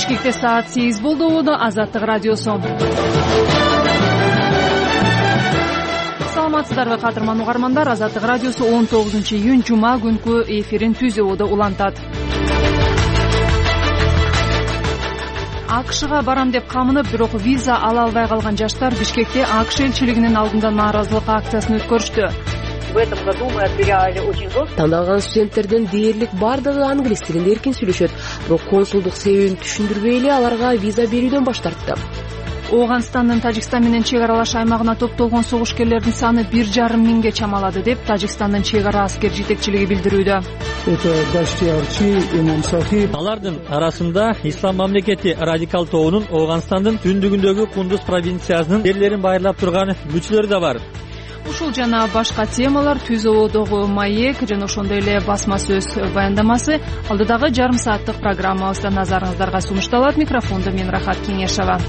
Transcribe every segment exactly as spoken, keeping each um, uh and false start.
Бишкекте саат сегиз болду. Азаттык радиосу. Саламатсыздарбы кадырман угармандар. Азаттык радиосу он тогузунчу июнь жума күнкү эфирин түзүүдө улантат. АКШга барам деп камынып, бирок виза ала албай калган жаштар Бишкекте АКШ элчилигинин алдында нааразылык акциясын өткөрүштү. В этом году мы отбирали очень жестко. Тандалган студенттердин дээрлик бардыгы англис тилинде эркин сүйлөшөт, бирок консулдук себебин түшүндүрбөй эле аларга виза берүүдөн баш тартты. Ооганстандын Тажикстан менен чек аралаш аймагына топтолгон согушкерлердин саны бир жарым миңге чамалады деп Тажикстандын чек ара аскер жетекчилиги билдирүүдө. Алардын арасында Ислам мамлекети радикал тобунун Ооганстандын түндүгүндөгү Кундуз провинциясынын жерлерин байырлап турган күчлөр да бар. Ушул жана башка темалар түзүүдөгү маек жана ошондой эле басма сөз баяндамасы алдыдагы жарым сааттык программабызда назарыңыздарга сунушталат. Микрофондо мен Рахат Кеңешова.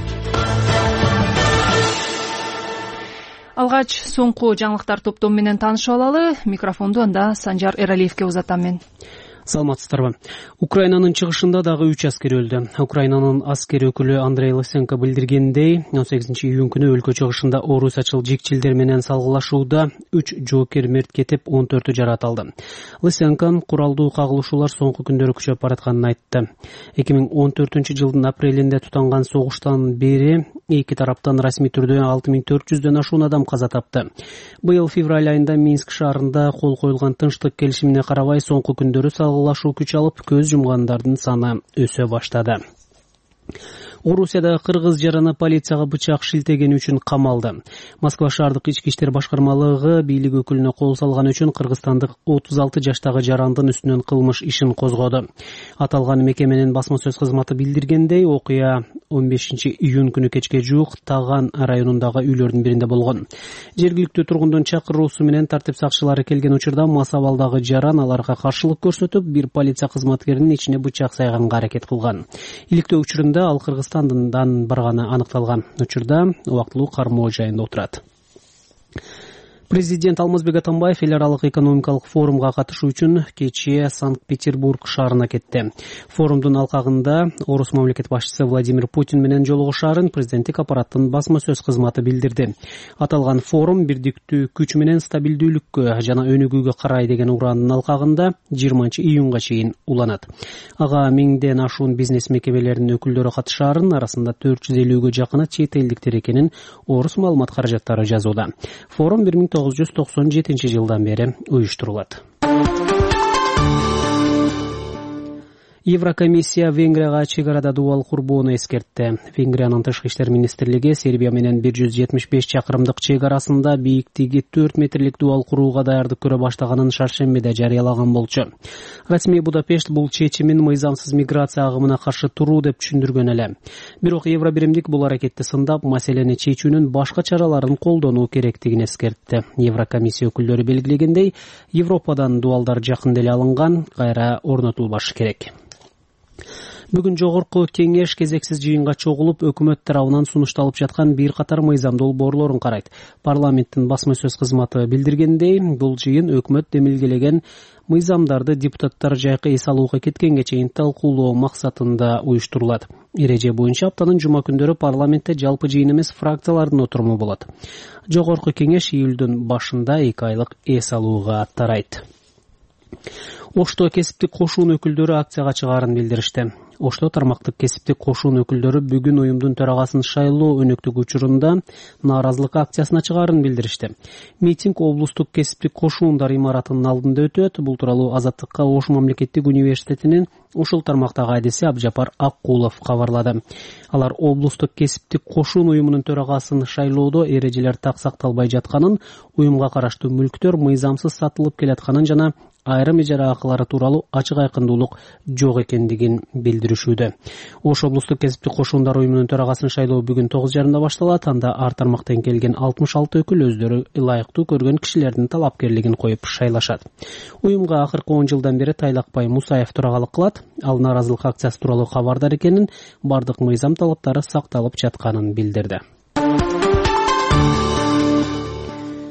Алгач соңку жаңылыктар топтому менен таанышып алалы. Микрофонду анда Санжар Эралиевке узатам мен. Саламатсыздарбы. Украинанын чыгышында дагы үч аскер өлдү. Украинанын аскер өкүлү Андрей Лысенко билдиргендей, он сегизинчи июнь күнү өлкө чыгышында орусачыл жикчилдер менен салгылашууда үч жоокер мерт кетип, он төртү жаракат алды. Лысенко куралдуу кагылышуулар соңку күндөрү күчөп баратканын айтты. эки миң он төртүнчү жылдын апрелинде тутанган согуштан бери эки тараптан расмий түрдө алты миң төрт жүздөн ашуун адам каза тапты. Быйыл февраль айында Минск шаарында кол коюлган тынчтык келишимине карабай соңку күндөрү салгылашуу күч алып, көз жумгандардын саны өсө баштады. Орусияда кыргыз жараны полицияга бычак шилтегени үчүн камалды. Москва шаардык ички иштер башкармалыгы бийлик өкүлүнө кол салган үчүн кыргызстандык отуз алты жаштагы жарандын үстүнөн кылмыш ишин козгоду. Аталган мекеменин басма сөз кызматы билдиргендей, окуя он бешинчи июнь күнү кечке жуук Таган районундагы үйлөрдүн биринде болгон. Жергиликтүү тургундун чакыруусу менен тартип сакчылары келген учурда мас абалдагы жаран аларга каршылык көрсөтүп, бир полиция кызматкеринин ичине бычак сайганга аракет кылган. Иликтөө учурунда ал Кыргызстандан барганы аныкталган. Учурда убактылуу кармоо жайында отурат. Президент Алмазбек Атамбаев эл аралык экономикалык форумга катышуу үчүн кечээ Санкт-Петербург шаарына кетти. Форумдун алкагында Орус мамлекет башчысы Владимир Путин менен жолугушаарын президенттик аппараттын басма сөз кызматы билдирди. Аталган форум бирдиктүү күч менен стабилдүүлүккө жана өнүгүүгө карай деген ураандын алкагында жыйырманчы июнга чейин уланат. Ага миңден ашуун бизнес мекемелеринин өкүлдөрү катышаарын, арасында төрт жүз элүүгө жакыны чет элдиктер экенин Орус маалымат каражаттары жазууда. Форум бир миң тогуз жүз токсон жетинчи жылдан бери уюштурулат. Еврокомиссия Венгрияга чек арада дубал курбоону эскертти. Венгриянын тышкы иштер министрлиги Сербия менен бир жүз жетимиш беш чакырымдык чек арасында бийиктиги төрт метрлик дубал курууга даярдык көрө баштаганын шаршембиде жарыялаган болчу. Расмий Будапешт бул чечимин мыйзамсыз миграция агымына каршы туруу деп түшүндүргөн эле. Бирок Евробиримдик бул аракетти сындап, маселени чечүүнүн башка чараларын колдонуу керектигин эскертти. Еврокомиссия өкүлдөрү белгилегендей, Европадан дубалдар жакында эле алынган, кайра орнотулбашы керек. Бүгүн жогорку кеңеш кезексиз жыйынга чогулуп, өкмөт тарабынан сунушталып жаткан бир катар мыйзам долбоорлорун карайт. Парламенттин басма сөз кызматы билдиргендей, бул жыйын өкмөт демилгелеген мыйзамдарды депутаттар жайкы эс алууга кеткенге чейин талкуулоо максатында уюштурулат. Эреже боюнча аптанын жума күндөрү парламентте жалпы жыйын эмес, фракциялардын отуруму болот. Жогорку кеңеш июлдун башында эки айлык эс алууга тарайт. Ошто кесиптик кошуун өкүлдөрү акцияга чыгаарын билдиришти. Ошто тармактык кесиптик кошуун өкүлдөрү бүгүн уюмдун төрагасын шайлоо өнөктүк учурунда нааразылык акциясына чыгаарын билдиришти. Митинг облустук кесиптик кошуундар имаратынын алдында өтөт. Бул тууралуу Азаттыкка Ош мамлекеттик университетинин ушул тармактагы адиси Абжапар Аккулов кабарлады. Алар облустук кесиптик кошуун уюмунун төрагасын шайлоодо эрежелер так сакталбай жатканын, уюмга караштуу мүлктөр мыйзамсыз сатылып келатканын жана айрым ижара акылары тууралуу ачык айкындуулук жок экендигин билдиришүүдө. Ош облустук кесиптик кошуундар уюмунун төрагасын шайлоо бүгүн тогуз жарымда башталат. Анда ар тармактан келген алтымыш алты өкүл өздөрү ылайыктуу көргөн кишилердин талапкерлигин коюп шайлашат. Уюмга акыркы он жылдан бери Тайлакбай Мусаев төрагалык кылат. Ал нааразылык акциясы тууралуу кабардар экенин, бардык мыйзам талаптары сакталып жатканын билдирди.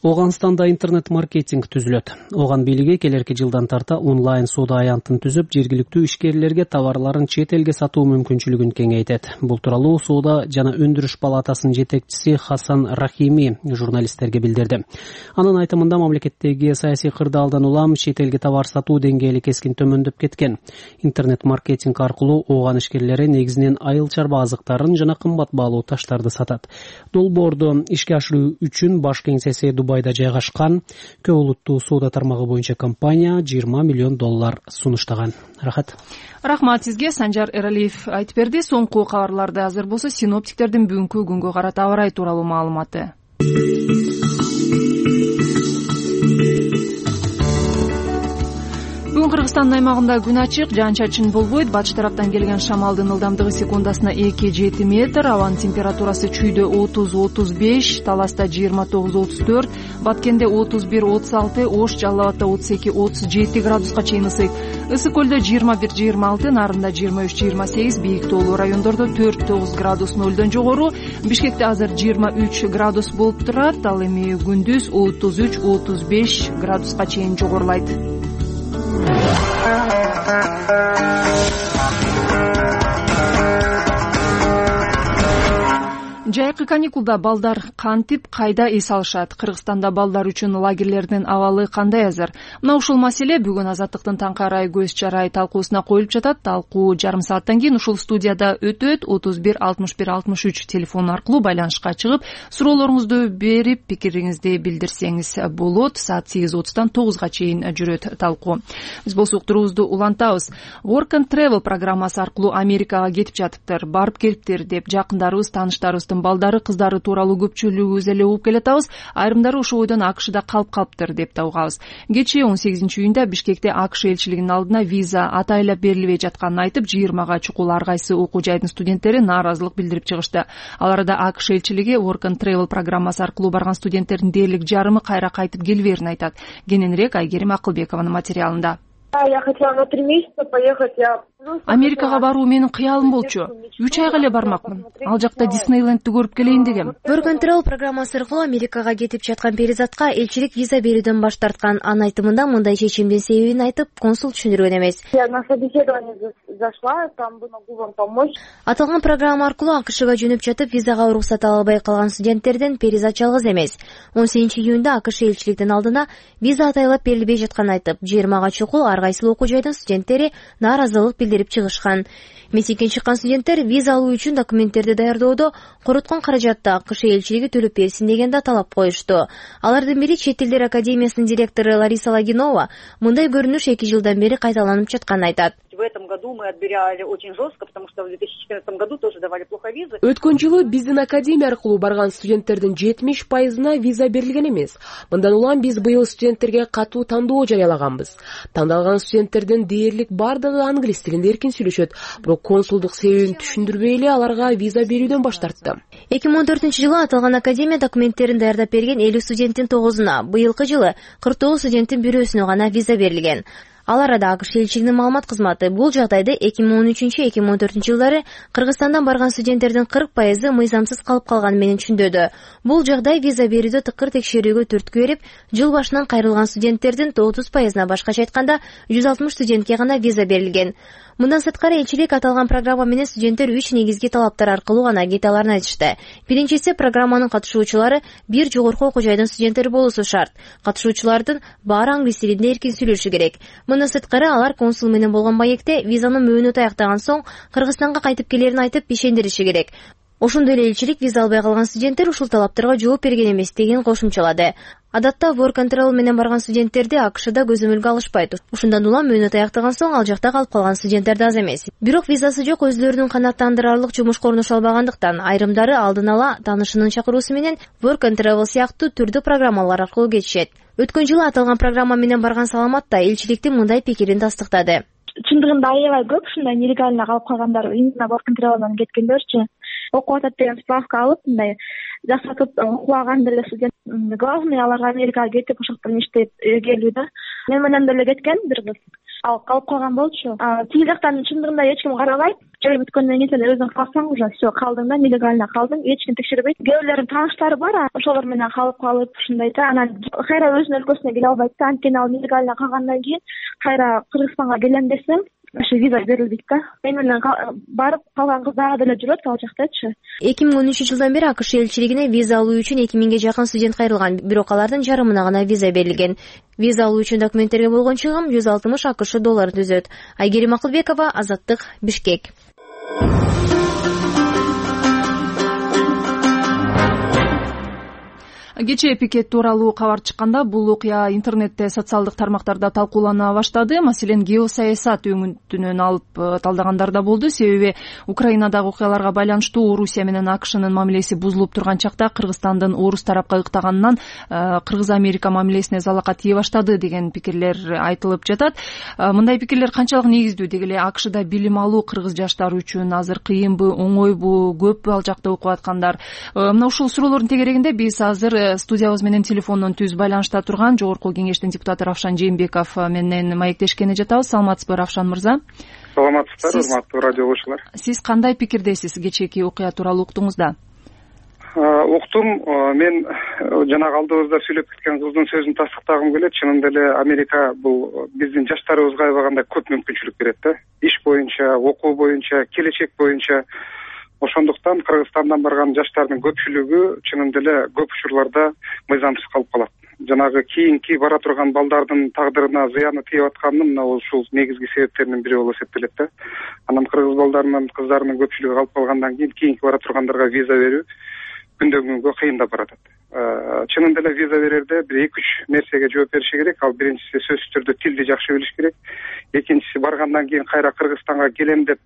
Ооганстанда интернет-маркетинг түзүлөт. Ооган бийлиги келерки жылдан тарта онлайн соода аянтын түзүп, жергиликтүү ишкерлерге товарларын чет элге сатуу мүмкүнчүлүгүн кеңейтет. Бул тууралуу Соода жана өндүрүш палатасынын жетекчиси Хасан Рахими журналисттерге билдирди. Анын айтымында мамлекеттеги саясий кырдаалдан улам чет элге товар сатуу деңгээли кескин төмөндөп кеткен. Интернет-маркетинг аркылуу ооган ишкерлери негизинен айыл чарба азыктарын жана кымбат баалуу таштарды сатат. Долбоорду ишке ашыруу үчүн баш кеңсеси Дубайда жайгашкан көп улуттуу соода тармагы боюнча компания жыйырма миллион доллар сунуштаган. Рахат. Рахмат сизге. Санжар Эралиев айтып берди. Соңку кабарларды азыр болсо синоптиктердин бүгүнкү күнгө карата аба ырайы тууралуу маалыматы. Бүгүн Кыргызстандын аймагында күн ачык, жаан-чачын болбойт. Батыш тараптан келген шамалдын ылдамдыгы секундасына эки жети метр, абанын температурасы чүйдө отуз отуз беш, Таласта жыйырма тогуз отуз төрт, Баткенде отуз бир отуз алты, Ош Жалал Абадда отуз эки отуз жети градуска чейин ысыйт. Ысык көлдө жыйырма бир жыйырма алты, Нарында жыйырма үч жыйырма сегиз, бийик тоолуу райондордо төрт тогуз градус нөлдөн жогору. Бишкекте азыр жыйырма үч градус болуп турат, ал эми күндүз отуз үч отуз беш градуска чейин жогорулайт. Жайкы каникулда балдар кантип, кайда эс алышат? Кыргызстанда балдар үчүн лагерлердин абалы кандай азыр? Мына ушул маселе бүгүн Азаттыктын таңкы арай көз чарай талкуусуна коюлуп жатат. Талкуу жарым сааттан кийин ушул студияда өтөт. отуз бир алтымыш бир алтымыш үч телефон аркылуу байланышка чыгып, суроолоруңузду берип, пикириңизди билдирсеңиз болот. Саат сегиз отуздан тогузга чейин жүрөт талкуу. Биз болсо уктуруубузду улантабыз. Work and Travel программасы аркылуу Америкага кетип жатыптыр, барып келиптир деп жакындарыбыз, тааныштарыбыздын балдары, кыздары тууралуу көпчүлүгүбүз эле угуп келатабыз. Айрымдары ушул ойдон АКШда калып калыптыр деп да угабыз. Кечээ он сегизинчи июнда Бишкекте АКШ элчилигинин алдына виза атайлап берилбей жатканын айтып, жыйырмага чукул ар кайсы окуу жайдын студенттери нааразылык билдирип чыгышты. Ал арада АКШ элчилиги Work and Travel программасы аркылуу барган студенттердин дээрлик жарымы кайра кайтып келбээрин айтат. Кененирээк Айгерим Акылбекованын материалында. Я хотела на три месяца поехать, я... Америкага баруу менин кыялым болчу. үч айга эле бармакмын. Ал жакта Диснейлендти көрүп келейин дегем. Work and Travel программасы аркылуу Америкага кетип жаткан перизатка элчилик виза берүүдөн баш тарткан. Анын айтымында мындай чечимдин себебин айтып, консул түшүндүргөн эмес. Я на собеседование зашла, там бы могу вам помочь. Аталган программа аркылуу АКШга жөнөп жатып, визага уруксат ала албай калган студенттерден перизат жалгыз эмес. он сегизинчи июнда АКШ элчиликтин алдына виза атайлап берилбей жатканын айтып, жыйырмага чукул ар кайсы окуу жайдын студенттери нааразылык билдирип чыгышкан. Митингге чыккан студенттер виза алуу үчүн документтерди даярдоодо короткон каражатты АКШ элчилиги төлөп берсин деген да талап коюшту. Алардын бири Чет элдер академиясынын директору Лариса Лагинова мындай көрүнүш эки жылдан бери кайталанып жатканын айтат. В этом году мы отбирали очень жестко, потому что в две тысячи четырнадцатом году тоже давали плохо визы. Өткөн жылы биздин академия аркылуу барган студенттердин жетимиш пайызына виза берилген эмес. Мындан улам биз быйыл студенттерге катуу тандоо жарыялаганбыз. Тандалган студенттердин дээрлик бардыгы англис тилинде эркин сүйлөшөт, бирок консулдук себебин түшүндүрбөй эле аларга виза берүүдөн баш тартты. эки миң он төртүнчү жылы аталган академия документтерин даярдап берген элүү студенттин тогузуна, быйылкы жылы кырк тогуз студенттин бирөөсүнө гана виза берилген. Ал арада АКШ элчилигинин маалымат кызматы бул жагдайды эки миң он үчүнчү эки миң он төртүнчү жылдары Кыргызстандан барган студенттердин кырк пайызы мыйзамсыз калып калганы менен түшүндөдү. Бул жагдай виза берүүдө тыкыр текшерүүгө түрткү берип, жыл башынан кайрылган студенттердин отуз пайызына, башкача айтканда жүз алтымыш студентке гана виза берилген. Мындан сырткары элчилик аталган программа менен студенттер үч негизги талаптар аркылуу гана кете аларын айтышты. Биринчиси, программанын катышуучулары бир жогорку окуу жайдын студенттери болуусу шарт. Катышуучулардын баары англис тилинде эркин сүйлөшү керек. Мындан сырткары алар консул менен болгон маекте визанын мөөнөтү аяктаган соң Кыргызстанга кайтып келерин айтып ишендириши керек. Ошондой эле элчилик виза албай калган студенттер ушул талаптарга жооп берген эмес деген кошумчалады. Адатта Work and Travel менен барган студенттерди АКШда көзөмөлгө алышпайт. Ушундан улам мөөнөт аяктаган соң ал жакта калып калган студенттер да аз эмес. Бирок визасы жок өзлөрүнүн канааттандырарлык жумушка орношо албагандыктан айрымдары алдын ала таанышынын чакыруусу менен Work and Travel сыяктуу түрдүү программалар аркылуу кетишет. Өткөн жылы аталган программа менен барган Саламат да элчиликтин мындай пикирин тастыктады. Чындыгында аябай көп ушундай нелегально калып калгандар, именно Work and Travel менен кеткендерчи. окуп атат деген справка алып, мындай жасатып кубаган деле студент главный аларга Америкага кетип ошол жактан иштеп келүү да. Мен менен деле кеткен бир кыз. Ал калып калган болчу. Тиги жактан чындыгында эч ким карабайт. Жай бүткөндөн кийин сен өзүң калсаң уже все, калдың да, нелегально калдың, эч ким текшербейт. Кээ бирлердин тааныштары бар, ошолор менен калып калып ушундай да. Анан кайра өзүнүн өлкөсүнө келе албайт да. Анткени ал нелегально калгандан кийин кайра Кыргызстанга келем десең, ошо виза берилбейт да. Мен менен барып калган кыз дагы деле жүрөт ал жактачы. эки миң он үчүнчү жылдан бери АКШ элчилигине виза алуу үчүн эки миңге жакын студент кайрылган, бирок алардын жарымына гана виза берилген. Виза алуу үчүн документтерге болгон чыгым жүз алтымыш АКШ долларын түзөт. Айгерим Акылбекова, Азаттык, Бишкек. Кечээ пикет тууралуу кабар чыкканда бул окуя интернетте, социалдык тармактарда талкуулана баштады. Маселен, геосаясат өңүтүнөн алып талдагандар да болду. Себеби Украинадагы окуяларга байланыштуу Орусия менен АКШнын мамилеси бузулуп турган чакта Кыргызстандын орус тарапка ыктаганынан Кыргыз-Америка мамилесине залака тие баштады деген пикирлер айтылып жатат. Мындай пикирлер канчалык негиздүү? Деги эле АКШда билим алуу кыргыз жаштары үчүн азыр кыйынбы, оңойбу, көппү ал жакта окуп аткандар? Мына ушул суроолордун тегерегинде биз азыр студиябыз менен телефондон түз байланышта турган Жогорку Кеңештин депутаты Равшан Жээнбеков менен маектешкени жатабыз. Саламатсызбы, Равшан мырза? Саламатсыздар, урматтуу радио окуучулар. Сиз кандай пикирдесиз кечээки окуя тууралуу уктуңуз да? Уктум. Мен жанагы алдыбызда сүйлөп кеткен кыздын сөзүн тастыктагым келет. Чынында эле Америка бул биздин жаштарыбызга аябагандай көп мүмкүнчүлүк берет да. Иш боюнча, окуу боюнча, келечек боюнча. Ошондуктан Кыргызстандан барган жаштардын көпчүлүгү чынында эле көп учурларда мыйзамсыз калып калат. Жанагы кийинки бара турган балдардын тагдырына зыяны тийип атканын мына ушул негизги себептеринин бири болуп эсептелет да. Анан кыргыз балдарынын, кыздарынын көпчүлүгү калып калгандан кийин кийинки бара тургандарга виза берүү күндөн күнгө кыйындап баратат. Чынында эле виза берерде бир эки үч нерсеге жооп бериши керек. Ал биринчиси сөзсүз түрдө тилди жакшы билиш керек. Экинчиси баргандан кийин кайра Кыргызстанга келем деп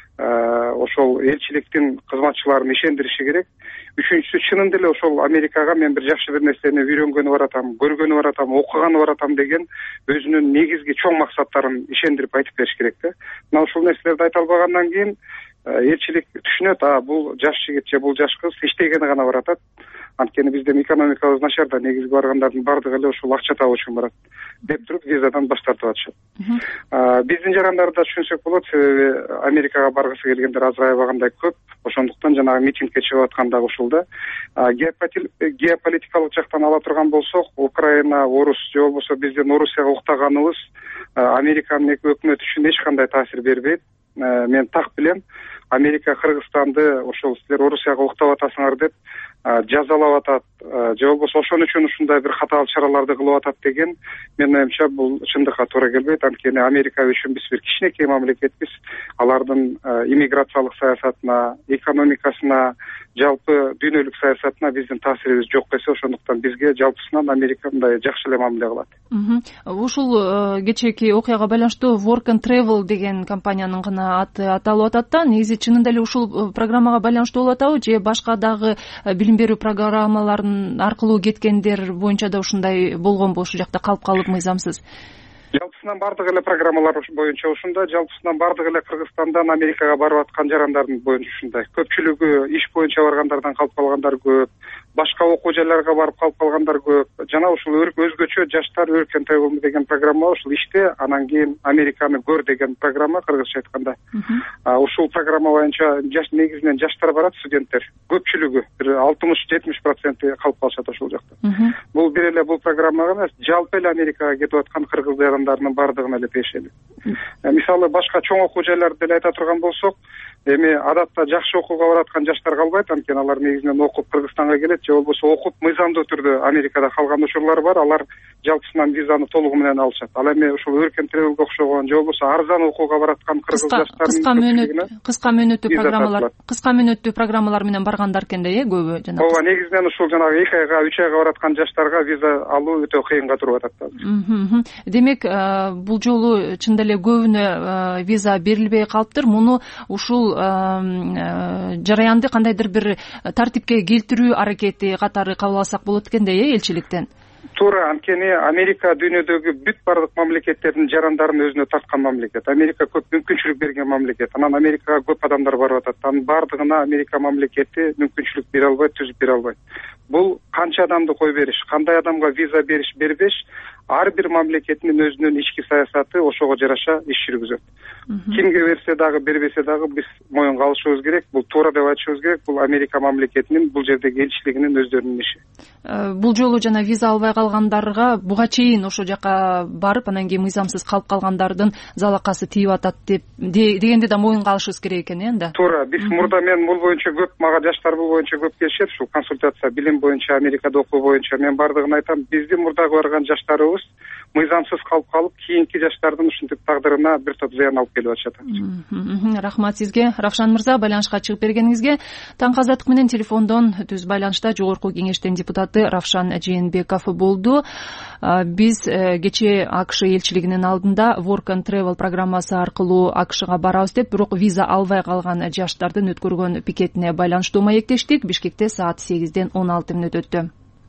ошол элчиликтин кызматчыларын ишендириши керек. Үчүнчүсү чынында эле ошол Америкага мен бир жакшы бир нерсени үйрөнгөнү баратам, көргөнү баратам, окуганы баратам деген өзүнүн негизги чоң максаттарын ишендирип айтып бериш керек да. Мына ушул нерселерди айта албагандан кийин элчилик түшүнөт, а бул жаш жигит же бул жаш кыз иштегени гана баратат. Анткени биздин экономикабыз начар да, негизги баргандардын бардыгы эле ушул акча табуу үчүн барат деп туруп визадан баш тартып атышат. Биздин жарандарды да түшүнсөк болот, себеби Америкага баргысы келгендер азыр аябагандай көп. Ошондуктан жанагы митингке чыгып аткан дагы ушул да. Геополитикалык жактан ала турган болсок, Украина, орус же болбосо биздин Орусияга уктаганыбыз Американын өкмөтү үчүн эч кандай таасир бербейт. Мен так билем, Америка Кыргызстанды ошол силер Орусияга уктап атасыңар деп жазалап атат, же болбосо ошон үчүн ушундай бир катаал чараларды кылып атат деген менин оюмча бул чындыкка туура келбейт. Анткени Америка үчүн биз бир кичинекей мамлекетпиз. Алардын иммиграциялык саясатына, экономикасына, жалпы дүйнөлүк саясатына биздин таасирибиз жок эсе. Ошондуктан бизге жалпысынан Америка мындай жакшы эле мамиле кылат. Ушул кечээки окуяга байланыштуу Work and Travel деген компаниянын гана аты аталып атат да. Негизи чынында эле ушул программага байланыштуу болуп атабы же башка дагы билим берүү программаларынын аркылуу кеткендер боюнча да ушундай болгонбу, ушул жакта калып калып мыйзамсыз? Жалпысынан бардык эле программалар боюнча ушундай, жалпысынан бардык эле Кыргызстандан Америкага барып аткан жарандардын боюнча ушундай. Көпчүлүгү иш боюнча баргандардан калып калгандар көп, башка окуу жайларга барып калып калгандар көп. Жана ушул өзгөчө жаштар Work and Travel деген программа, ушул иште анан кийин Американы көр деген программа, кыргызча айтканда. Ушул программа боюнча жаш негизинен жаштар барат, студенттер. Көпчүлүгү бир алтымыш жетимиш проценти калып калышат ошол жакта. Бул бир эле бул программага эмес, жалпы эле Америкага кетип аткан кыргыз жарандарынын бардыгына эле тиешелүү. Мисалы башка чоң окуу жайларды деле айта турган болсок, эми адатта жакшы окууга бараткан жаштар калбайт, анткени алар негизинен окуп Кыргызстанга келет, же болбосо окуп мыйзамдуу түрдө Америкада калган учурлар бар, алар жалпысынан визаны толугу менен алышат. Ал эми ушул Work and Travel'га окшогон же болбосо арзан окууга бараткан кыргыз жаштардын кыска мөөнөт кыска мөөнөттүү программалар кыска мөөнөттүү программалар менен баргандар экен да, э, көбү жана. Ооба, негизинен ушул жанагы эки айга, үч айга бараткан жаштарга виза алуу өтө кыйынга туруп атат азыр. Демек, бул жолу чында эле көбүнө виза берилбей калыптыр. Муну ушул жараянды кандайдыр бир тартипке келтирүү аракети катары кабыл алсак болот экендей, э, элчиликтен. туура, анткени Америка дүйнөдөгү бүт бардык мамлекеттердин жарандарын өзүнө тарткан мамлекет. Америка көп мүмкүнчүлүк берген мамлекет. Анан Америкага көп адамдар барып атат. Анын бардыгына Америка мамлекети мүмкүнчүлүк бере албайт, түзүп бере албайт. Бул канча адамды кой бериш, кандай адамга виза бериш, бербеш, ар бир мамлекеттин өзүнүн ички саясаты ошого жараша иш жүргүзөт. Кимге берсе дагы, бербесе дагы биз моюнга алышыбыз керек. Бул туура деп айтышыбыз керек. Бул Америка мамлекетинин бул жердеги элчилигинин өздөрүнүн иши. Бул жолу жана виза албай калгандарга буга чейин ошол жака барып, анан кийин мыйзамсыз калып калгандардын залакасы тийип атат деп дегенди да моюнга алышыбыз керек экен, э, анда. Туура. Биз мурда мен бул боюнча көп, мага жаштар бул боюнча көп келишет, ушул консультация, билим боюнча, Америкада окуу боюнча. Мен бардыгын айтам, биздин мурдагы барган жаштарыбыз мыйзамсыз калып калып, кийинки жаштардын ушинтип тагдырына бир топ зыян алып келип атышат. Рахмат сизге, Равшан мырза, байланышка чыгып бергениңизге. Таңкы азаттык менен телефондон түз байланышта Жогорку Кеңештин депутаты Равшан Жээнбеков болду. Биз кечээ АКШ элчилигинин алдында Work and Travel программасы аркылуу АКШга барабыз деп, бирок виза албай калган жаштардын өткөргөн пикетине байланыштуу маектештик. Бишкекте саат сегизден он алты мүнөт өттү.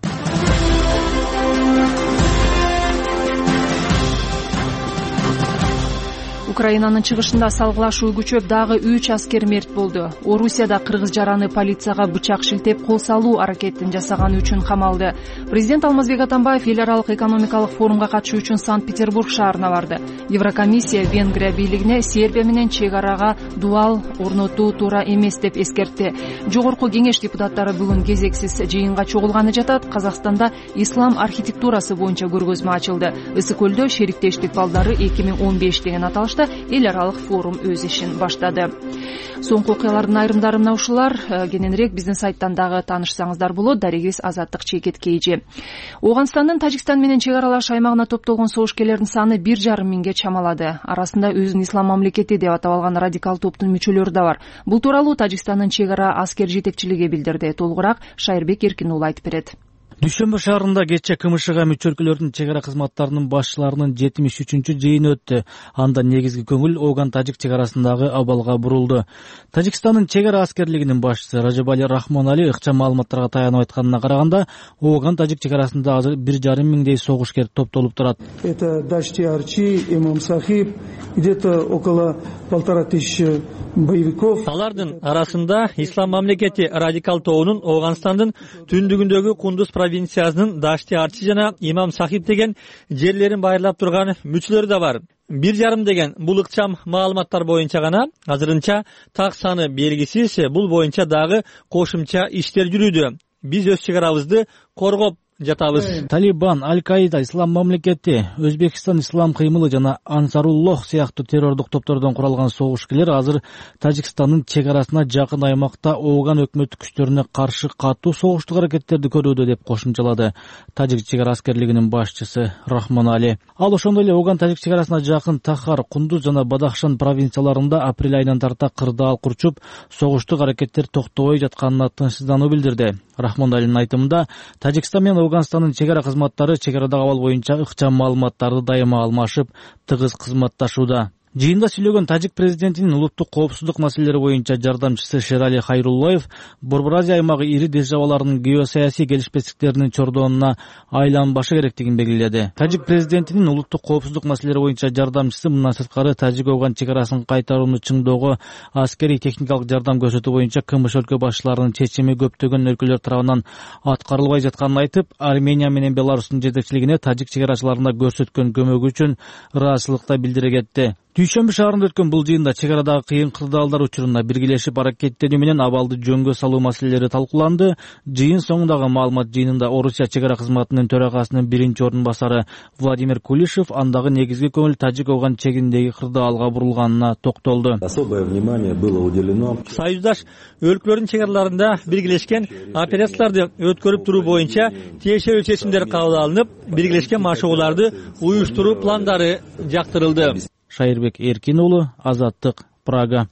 Украинанын чыгышында салгылашуу күчөп, дагы үч аскер мерт болду. Орусияда кыргыз жараны полицияга бычак шилтеп кол салуу аракетин жасаганы үчүн камалды. Президент Алмазбек Атамбаев эл аралык экономикалык форумга катышуу үчүн Санкт-Петербург шаарына барды. Еврокомиссия Венгрия бийлигине Сербия менен чек арага дуал орнотуу туура эмес деп эскертти. Жогорку Кеңеш депутаттары бүгүн кезексиз жыйынга чогулганы жатат. Казакстанда ислам архитектурасы боюнча көргөзмө ачылды. Ысык көлдө шериктештик балдары эки миң он беш деген аталышта эл аралык форум өз ишин баштады. Соңку окуялардын айрымдары мына ушулар. Кененирээк биздин сайттан дагы таанышсаңыздар болот. Дарегибиз Азаттык Чекет Кейжи. Ооганстандын Тажикстан менен чек аралаш аймагына топтолгон согушкерлердин саны бир жарым миңге чамалады. Арасында өзүн ислам мамлекети деп атап алган радикал топтун мүчөлөрү да бар. Бул тууралуу Тажикстандын чек ара аскер жетекчилиги билдирди. Толугураак Шайырбек Эркин уулу айтып берет. Дүйшөмбү шаарында кечээ КМШга мүчө өлкөлөрдүн чек ара кызматтарынын башчыларынын жетимиш үчүнчү жыйыны өттү. Анда негизги көңүл Оган-Тажик чек арасындагы абалга бурулду. Тажикстандын чек ара аскерлигинин башчысы Ражабали Рахмонали ыкчам маалыматтарга таянып айтканына караганда, Оган-Тажик чек арасында азыр бир жарым миңдей согушкер топтолуп турат. Это Дашти Арчи, Имам Сахиб, где-то около полтора тысячи боевиков. Алардын арасында ислам мамлекети радикал тобунун Ооганстандын түндүгүндөгү Кундуз провинциясынын Дашти Арчи жана Имам Сахиб деген жерлерин байырлап турган мүчөлөр да бар. Бир жарым деген бул ыкчам маалыматтар боюнча гана, азырынча так саны белгисиз. Бул боюнча дагы кошумча иштер жүрүүдө. Биз өз чек арабызды коргоп жатабыз. Талибан, Аль-Каида, Ислам мамлекети, Өзбекстан ислам кыймылы жана Ансаруллох сыяктуу террордук топтордон куралган согушкерлер азыр Тажикстандын чек арасына жакын аймакта Ооган өкмөттүк күчтөрүнө каршы катуу согуштук аракеттерди көрүүдө деп кошумчалады Тажик чек ара аскерлигинин башчысы Рахмонали. Ал ошондой эле Ооган-Тажик чек арасына жакын Тахар, Кундуз жана Бадахшан провинцияларында апрель айынан тарта кырдаал курчуп, согуштук аракеттер токтобой жатканына тынчсыздануу билдирди. Рахмоналинин айтымында, Тажикстан менен Ооганстандын чек ара кызматтары чек арадагы абал боюнча ыкчам маалыматтарды дайыма алмашып, тыгыз кызматташууда. Жыйында сүйлөгөн Тажик президентинин улуттук коопсуздук маселелери боюнча жардамчысы Шерали Хайруллаев Борбор Азия аймагы ири державаларынын геосаясий келишпестиктеринин чордонуна айланбашы керектигин белгиледи. Тажик президентинин улуттук коопсуздук маселелери боюнча жардамчысы мындан сырткары Тажик-Ооган чек арасын кайтарууну чыңдоого аскерий техникалык жардам көрсөтүү боюнча КМШ өлкө башчыларынын чечими көптөгөн өлкөлөр тарабынан аткарылбай жатканын айтып, Армения менен Беларустун жетекчилигине Тажик чек арачыларына көрсөткөн көмөгү үчүн ыраазычылык да билдире кетти. Дүйшөмбү шаарында өткөн бул жыйында чек арадагы кыйын кырдаалдар учуруна биргелешип аракеттенүү менен абалды жөнгө салуу маселелери талкууланды. Жыйын соңундагы маалымат жыйынында Орусия чек ара кызматынын төрагасынын биринчи ордун басары Владимир Кулишев андагы негизги көңүл Тажик-Ооган чегиндеги кырдаалга бурулганына токтолду. Особое внимание было уделено Союздаш өлкөлөрдүн чек араларында биргелешкен операцияларды өткөрүп туруу боюнча тиешелүү чечимдер кабыл алынып, биргелешкен машыгууларды уюштуруу пландары жактырылды. Шайырбек Эркин уулу, Азаттык, Прага.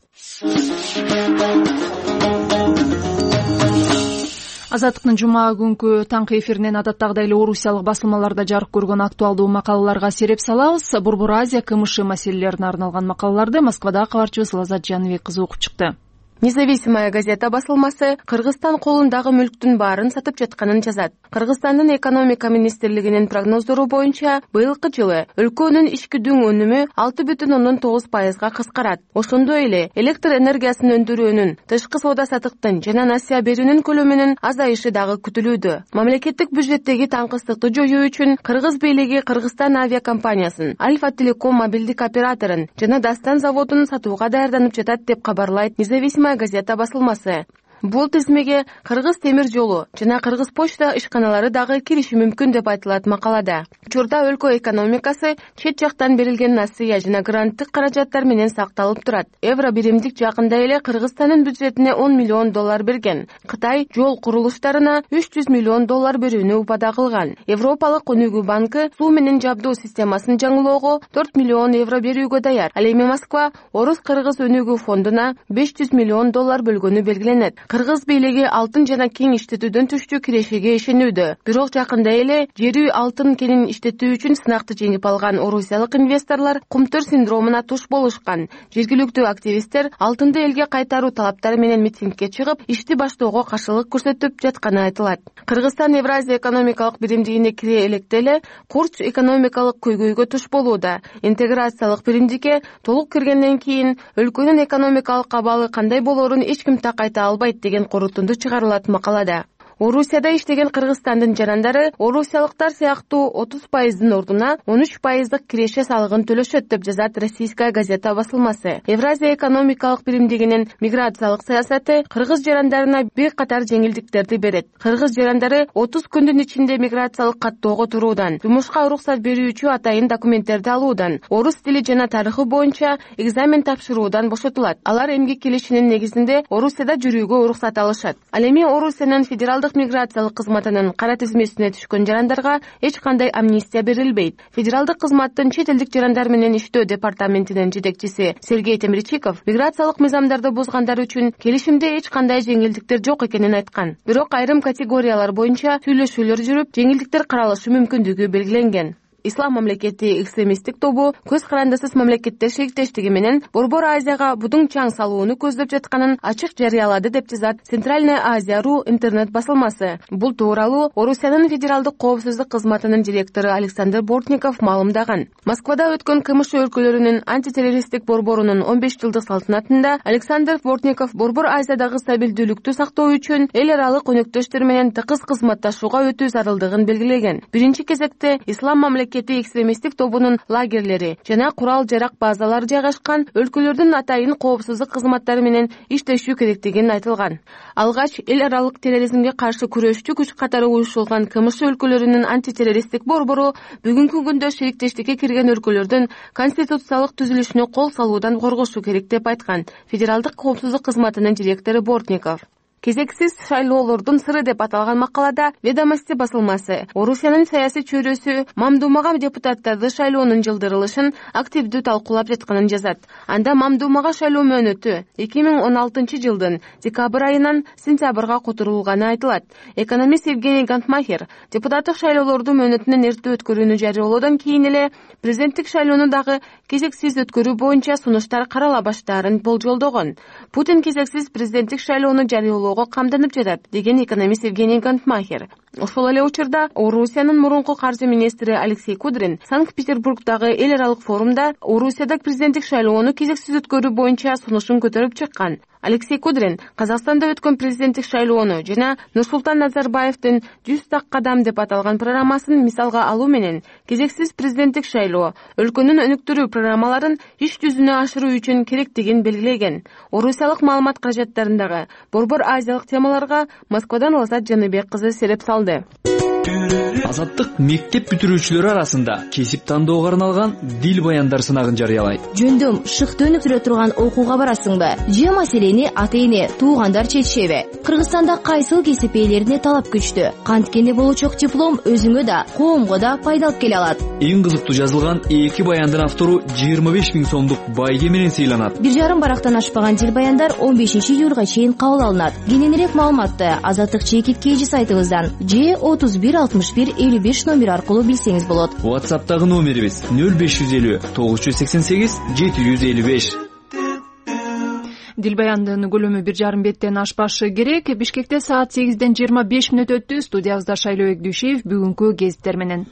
Азаттыктын жума күнкү таңкы эфиринен адаттагыдай эле орусиялык басылмаларда жарык көргөн актуалдуу макалаларга сереп салабыз. Борбор Азия КМШ маселелерине арналган макалаларды Москвадагы кабарчыбыз Лазат Жаныбек кызы окуп чыкты. Независимая газета басылмасы Кыргызстан колундагы мүлктүн баарын сатып жатканын жазат. Кыргызстандын экономика министрлигинин прогноздору боюнча, быйылкы жылы өлкөнүн ичкидүң өнүмү алты бүтүн ондон тогуз пайызга кыскарат. Ошондой эле электр энергиясын өндүрүүнүн, тышкы соода сатыктын жана насыя берүүнүн көлөмүнүн азайышы дагы күтүлүүдө. Мамлекеттик бюджеттеги таңкыстыкты жоюу үчүн Кыргыз бийлиги Кыргызстан авиакомпаниясын, Альфа Телеком мобилдик операторун жана Дастан заводун сатууга даярданып жатат деп кабарлайт Независимая газета басылмасы. Бул тизмеге Кыргыз темир жолу жана Кыргыз почта ишканалары дагы кириши мүмкүн деп айтылат макалада. Учурда өлкө экономикасы чет жактан берилген насыя жана гранттык каражаттар менен сакталып турат. Евро биримдик жакында эле Кыргызстандын бюджетине он миллион доллар берген. Кытай жол курулуштарына үч жүз миллион доллар берүүнү убада кылган. Европалык өнүгүү банкы суу менен жабдуу системасын жаңылоого төрт миллион евро берүүгө даяр. Ал эми Москва Орус-Кыргыз өнүгүү фондуна беш жүз миллион доллар бөлгөнү белгиленет. Кыргыз бийлиги алтын жана кең иштетүүдөн түштүү кирешеге ишенүүдө. Бирок жакында эле жерүү алтын кенин иштетүү үчүн сынакты жеңип алган орусиялык инвесторлор кумтөр синдромуна туш болушкан. Жергиликтүү активисттер алтынды элге кайтаруу талаптары менен митингге чыгып, ишти баштоого каршылык көрсөтүп жатканы айтылат. Кыргызстан Евразия экономикалык биримдигине кире электе эле курч экономикалык көйгөйгө туш болууда. Интеграциялык биримдикке толук киргенден кийин өлкөнүн экономикалык абалы кандай болоорун эч ким так айта албайт деген корутунду чыгарылат макалада. Орусияда иштеген Кыргызстандын жарандары орусиялыктар сыяктуу отуз пайыздын ордуна он үч пайыздык киреше салыгын төлөшөт деп жазат Российская газета басылмасы. Евразия экономикалык биримдигинин миграциялык саясаты кыргыз жарандарына бир катар жеңилдиктерди берет. Кыргыз жарандары отуз күндүн ичинде миграциялык каттоого туруудан, жумушка уруксат берүүчү атайын документтерди алуудан, орус тили жана тарыхы боюнча экзамен тапшыруудан бошотулат. Алар эмгек келишинин негизинде Орусияда жүрүүгө уруксат алышат. Ал эми Орусиянын федералдык миграциялык кызматынын кара тизмесине түшкөн жарандарга эч кандай амнистия берилбейт. Федералдык кызматтын чет элдик жарандар менен иштөө департаментинин жетекчиси Сергей Темирчиков миграциялык мыйзамдарды бузгандар үчүн келишимде эч кандай жеңилдиктер жок экенин айткан. Бирок айрым категориялар боюнча сүйлөшүүлөр жүрүп, жеңилдиктер каралышы мүмкүндүгү белгиленген. Ислам мамлекети экстремисттик тобу көз карандысыз мамлекеттер шериктештиги менен Борбор Азияга будуң чаң салууну көздөп жатканын ачык жарыялады деп жазат Центральная Азия.ру интернет басылмасы. Бул тууралуу Орусиянын федералдык коопсуздук кызматынын директору Александр Бортников маалымдаган. Москвада өткөн КМШ өлкөлөрүнүн антитеррористтик борборунун он беш жылдык салтанатында Александр Бортников Борбор Азиядагы стабилдүүлүктү сактоо үчүн эл аралык өнөктөштөр менен тыгыз кызматташууга өтүү зарылдыгын белгилеген. Биринчи кезекте Ислам мамлекети экстремисттик тобунун лагерлери жана курал-жарак базалары жайгашкан өлкөлөрдүн атайын коопсуздук кызматтары менен иштешүү керектигин айтылган. Алгач эл аралык терроризмге каршы күрөшчү күч катары уюшулган КМШ өлкөлөрүнүн антитеррористтик борбору бүгүнкү күндө шериктештикке кирген өлкөлөрдүн конституциялык түзүлүшүнө кол салуудан коргошу керек деп айткан федералдык коопсуздук кызматынын директору Бортников. Кезексиз шайлоолордун сыры деп аталган макалада Ведомости басылмасы Орусиянын саясий чөйрөсү Мамдумага депутаттарды шайлоонун жылдырылышын активдүү талкуулап жатканын жазат. Анда Мамдумага шайлоо мөөнөтү эки миң он алтынчы жылдын декабрь айынан сентябрга которулганы айтылат. Экономист Евгений Гантмахер депутаттык шайлоолорду мөөнөтүнөн эрте өткөрүүнү жарыялоодон кийин эле президенттик шайлоону дагы кезексиз өткөрүү боюнча сунуштар карала баштаарын болжолдогон. Путин кезексиз президенттик шайлоону жарыялоо камданып жатат деген экономист Евгений Гантмахер. Ошол эле учурда Орусиянын мурунку каржы министри Алексей Кудрин Санкт-Петербургдагы эл аралык форумда Орусияда президенттик шайлоону кезексиз өткөрүү боюнча сунушун көтөрүп чыккан. Алексей Кудрин Казакстанда өткөн президенттик шайлоону жана Нурсултан Назарбаевдин жүз так кадам деп аталган программасын мисалга алуу менен кезексиз президенттик шайлоо өлкөнүн өнүктүрүү программаларын иш жүзүнө ашыруу үчүн керектигин белгилеген. Орусиялык маалымат каражаттарындагы Борбор Азиялык темаларга Москвадан Лазат Жаныбек кызы сереп салды. Азаттык мектеп бүтүрүүчүлөрү арасында кесип тандоого арналган дил баяндар сынагын жарыялайт. Жөндөм шыкты өнүктүрө турган окууга барасыңбы? Же маселени ата-эне, туугандар чечишеби? Кыргызстанда кайсыл кесип ээлерине талап күчтүү? Канткени болочок диплом өзүңө да, коомго да пайда алып келе алат. Эң кызыктуу жазылган эки баяндын автору жыйырма беш миң сомдук байге менен сыйланат. Бир жарым барактан ашпаган дил баяндар он бешинчи июлга чейин кабыл алынат. Кененирээк маалыматты Азаттык чекит кейжи сайтыбыздан же отуз бир алтымыш бир элүү беш номер аркылуу билсеңиз болот. WhatsApp'тагы номерибиз нөл беш жүз элүү тогуз жүз сексен сегиз жети жүз элүү беш. Дилбаяндын көлөмү бир жарым беттен ашпашы керек. Бишкекте саат сегизден жыйырма беш мүнөт өттү. Студиябызда Шайлоо Эгдүшев бүгүнкү гезиттер менен.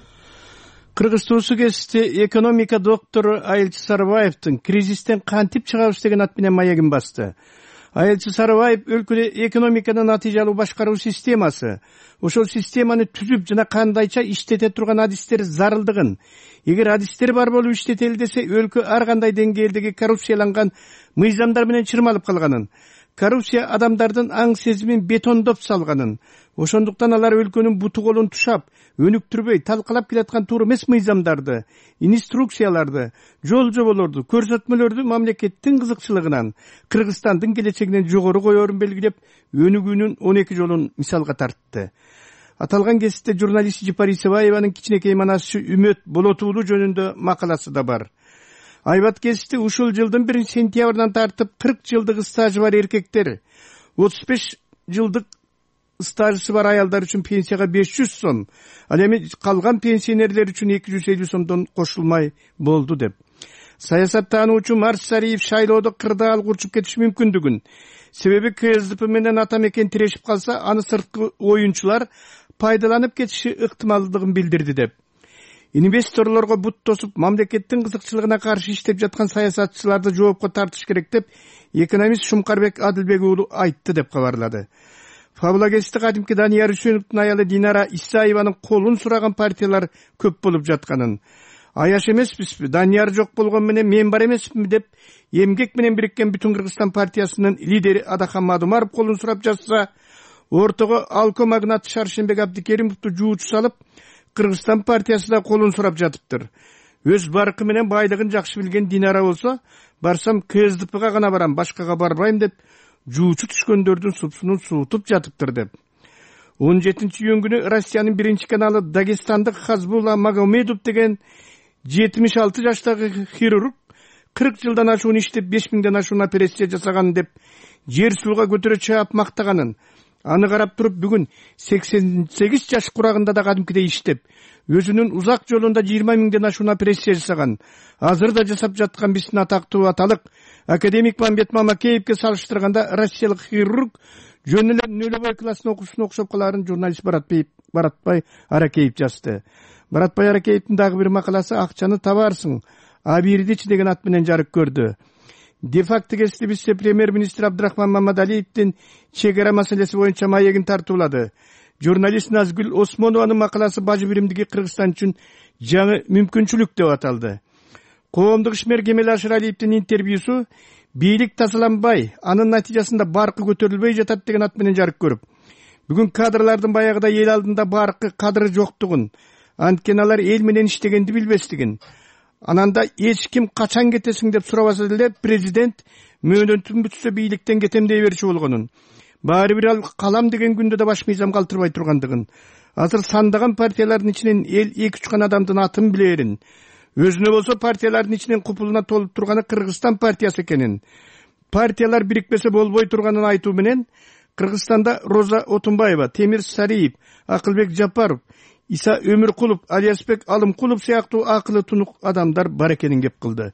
Кыргыз туусу кезинде экономика доктору Айылчы Сарыбаевдин кризистен кантип чыгабыз деген ат менен маегин басты. Айылчы Сарыбаев өлкөдө экономиканы натыйжалуу башкаруу системасы, ошол системаны түзүп жана кандайча иштете турган адистер зарылдыгын, эгер адистер бар болуп иштетели десе өлкө ар кандай деңгээлдеги коррупцияланган мыйзамдар менен чырмалып калганын, коррупция адамдардын аң сезимин бетондоп салганын, ошондуктан алар өлкөнүн буту колун тушап, өнүктүрбөй талкалап келаткан туура эмес мыйзамдарды, инструкцияларды, жол жоболорду, көрсөтмөлөрдү мамлекеттин кызыкчылыгынан, Кыргызстандын келечегинен жогору коерун белгилеп, өнүгүүнүн он эки жолун мисалга тартты. Аталган кезитте журналист Жипар Исебаеванын кичинекей манасчы Үмөт Болотуулу жөнүндө макаласы да бар. Айбат кезитте ушул жылдын биринчи сентябрынан тартып кырк жылдык стажы бар эркектер, отуз беш жылдык стажысы бар аялдар үчүн пенсияга беш жүз сом, ал эми калган пенсионерлер үчүн эки жүз элүү сомдон кошулмай болду деп. Саясаттануучу Марс Сариев шайлоодо кырдаал курчуп кетиш мүмкүндүгүн, себеби КСДП менен ата мекен тирешип калса, аны сырткы оюнчулар пайдаланып кетиши ыктымалдыгын билдирди деп. Инвесторлорго бут тосуп, мамлекеттин кызыкчылыгына каршы иштеп жаткан саясатчыларды жоопко тартыш керек деп экономист Шумкарбек Адылбек уулу айтты деп кабарлады. Фабула кезитте кадимки Данияр Үсөновдун аялы Динара Исаеванын колун сураган партиялар көп болуп жатканын, аяш эмеспизби, Данияр жок болгон менен мен бар эмесминби деп эмгек менен бириккен Бүтүн Кыргызстан партиясынын лидери Адахан Мадумаров колун сурап жатса, ортого алко магнат Шаршембек Абдикеримовду жуучу салып, Кыргызстан партиясы да колун сурап жатыптыр. Өз баркы менен байлыгын жакшы билген Динара болсо, барсам КСДПга гана барам, башкага барбайм деп жуучу түшкөндөрдүн супсунун суутуп жатыптыр деп. он жетинчи июнь күнү Россиянын биринчи каналы Дагестандык Хазбулла Магомедов деген жетимиш алты жаштагы хирург кырк жылдан ашуун иштеп беш миңден ашуун операция жасаган деп жер сууга көтөрө чаап мактаганын, аны карап туруп бүгүн сексен сегиз жаш курагында да кадимкидей иштеп, өзүнүн узак жолунда жыйырма миңден ашуун операция жасаган, азыр да жасап жаткан биздин атактуу аталык академик Мамбет Мамакеевке салыштырганда россиялык хирург жөн эле нөлөбөй классын окуусуна окшоп каларын журналист Баратбай Аракеев жазды. Баратбай Аракеевдин дагы бир макаласы «Акчаны табарсың, абирдичи» деген ат менен жарык көрдү. Де-факто кезинде бизде премьер-министр Абдрахман Мамадалиевдин чегара маселеси боюнча маегин тартуулады. Журналист Назгүл Осмонованын макаласы «Бажы биримдиги Кыргызстан үчүн жаңы мүмкүнчүлүк» деп аталды. Коомдук ишмер Кемел Ашыралиевдин интервьюсу «Бийлик тазаланбай, анын натыйжасында баркы көтөрүлбөй жатат» деген ат менен жарык көрүп, бүгүн кадрлардын баягыда эл алдында баркы кадры жоктугун, анткени алар эл менен иштегенди билбестигин, ананда эч ким качан кетесиң деп сурабаса деле президент мөөнөтүн бүтсө бийликтен кетем дей берчү болгонун, баары бир ал калам деген күндө да баш мыйзам калтырбай тургандыгын, азыр сандаган партиялардын ичинен эл эки үч гана адамдын атын билерин, өзүнө болсо партиялардын ичинен купулуна толуп турганы Кыргызстан партиясы экенин, партиялар бирикпесе болбой турганын айтуу менен Кыргызстанда Роза Отунбаева, Темир Сариев, Акылбек Жапаров, Иса Өмүркулов, Алиясбек Алымкулов сыяктуу акылы тунук адамдар бар экенин кеп кылды.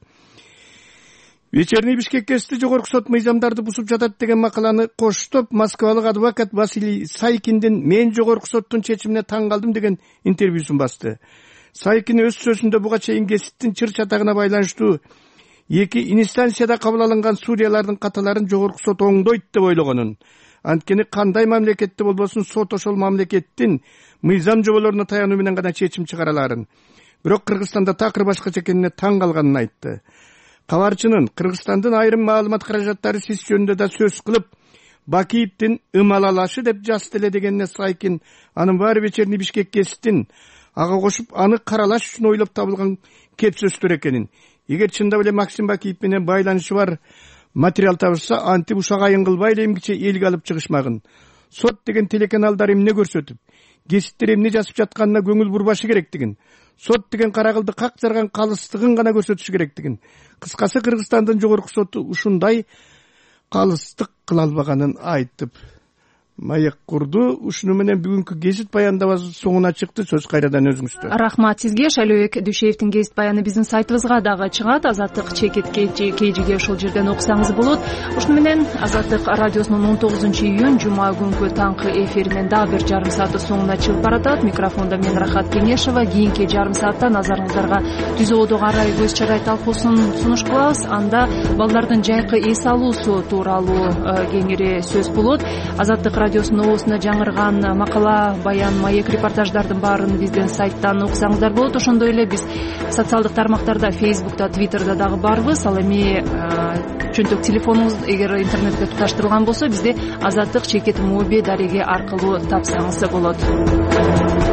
Вечерний Бишкек кезинде жогорку сот мыйзамдарды бузуп жатат деген макаланы коштоп, москвалык адвокат Василий Сайкиндин «Мен жогорку соттун чечимине таң калдым» деген интервьюсун басты. Сайкин өз сөзүндө буга чейин геситтин чыр чатагына байланыштуу эки инстанцияда кабыл алынган судьялардын каталарын жогорку сот оңдойт деп ойлогонун, анткени кандай мамлекетте болбосун сот ошол мамлекеттин мыйзам жоболоруна таянуу менен гана чечим чыгараларын, бирок Кыргызстанда такыр башкача экенине таң калганын айтты. Кабарчынын Кыргызстандын айрым маалымат каражаттары сис жөнүндө да сөз кылып, Бакиевдин ымалалашы деп жазды эле дегенине Сайкин анын баары Вечерний Бишкек гезитин ага кошуп аны каралаш үчүн ойлоп табылган кеп сөздөр экенин, эгер чындап эле Максим Бакиев менен байланышы бар материал табышса, антип ушак айын кылбай эле эмгиче элге алып чыгышмагын. Сот деген телеканалдар эмне көрсөтүп, гезиттер эмне жазып жатканына көңүл бурбашы керектигин, сот деген каракылды как жарган калыстыгын гана көрсөтүш керектигин, кыскасы Кыргызстандын жогорку соту ушундай калыстык кыла албаганын айтып маек курду. Ушуну менен бүгүнкү гезит баяндабасы соңуна чыкты. Сөз кайрадан өзүңүздө. Рахмат сизге. Шайлообек Дүйшеевдин гезит баяны биздин сайтыбызга дагы чыгат. Азаттык чекит кейжиге ошол жерден окусаңыз болот. Ушуну менен Азаттык радиосунун он тогузунчу июнь жума күнкү таңкы эфиринин дагы бир жарым сааты соңуна чыгып баратат. Микрофондо мен Рахат Кеңешова. Кийинки жарым саатта назарыңыздарга түз абадагы арай көз чарай талкуусун сунуш кылабыз. Анда балдардын жайкы эс алуусу тууралуу кеңири сөз болот. Азаттык радиосунун оозуна жаңырган макала, баян, маек, репортаждардын баарын биздин сайттан окусаңыздар болот. Ошондой эле биз социалдык тармактарда, Facebook'та, Twitter'да дагы барбыз. Ал эми чөнтөк телефонуңуз эгер интернетке туташтырылган болсо, бизди Азаттык чекит моби дареги аркылуу тапсаңыз болот.